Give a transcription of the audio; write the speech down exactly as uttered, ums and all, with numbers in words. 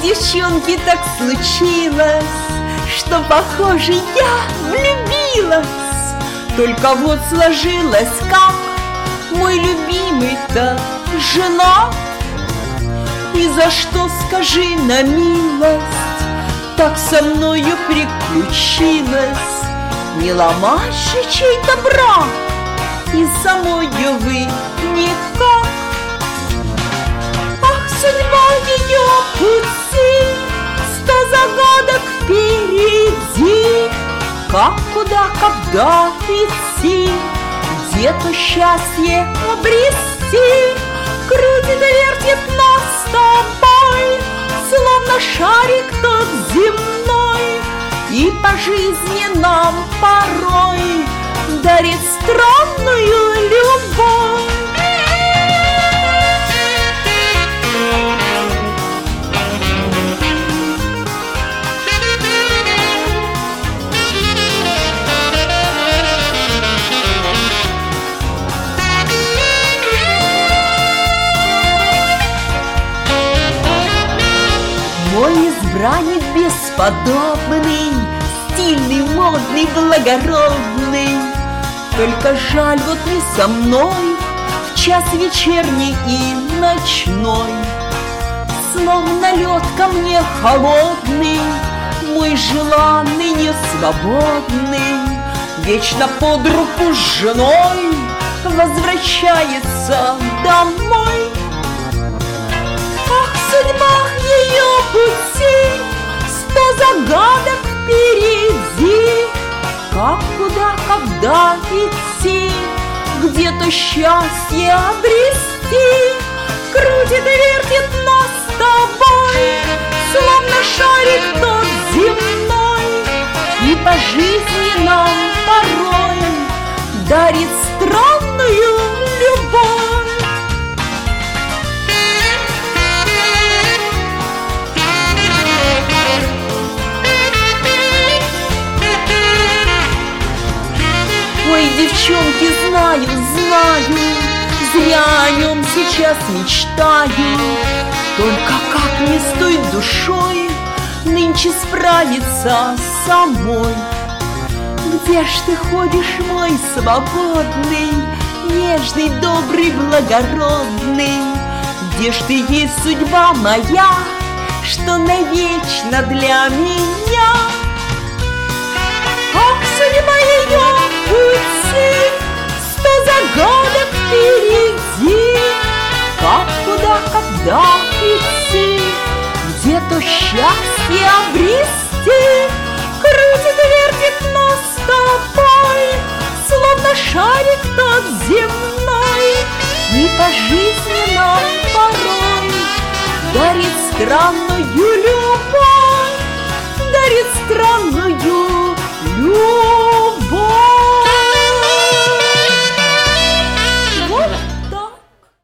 девчонки, так случилось, что, похоже, я влюбилась. Только вот сложилось как: мой любимый-то женат. И за что, скажи на милость, так со мною приключилось? Не ломать же чей-то брак, и самою вы никак. Ах, судьба ее пути, сто загадок впереди. Как, куда, когда идти, где-то счастье обрести. Крутит и вертит нас с тобой, словно шарик тот земной, и по жизни нам порой дарит странную любовь. Мой избранник бесподобный, стильный, модный, благородный. Только жаль, вот не со мной в час вечерний и ночной. Словно лед ко мне холодный, мой желанный, несвободный, вечно под руку с женой возвращается домой. Ах, судьба ее пути, сто загадок впереди. Как, куда, когда идти, где-то счастье обрести. Крутит и вертит нас с тобой, словно шарик тот земной, и по жизни нам порой дарит странную любовь. Ой, девчонки, знаю, знаю, зря о нем сейчас мечтаю. Только как мне с той душой нынче справиться самой? Где ж ты ходишь, мой свободный, нежный, добрый, благородный? Где ж ты есть, судьба моя, что навечно для меня? Ах, судьба ее пути, сто загадок впереди. Как, куда, когда идти, где-то счастье обрести. Крутит и вертит нас с тобой, словно шарик тот земной, и по жизни нам порой дарит странную любовь.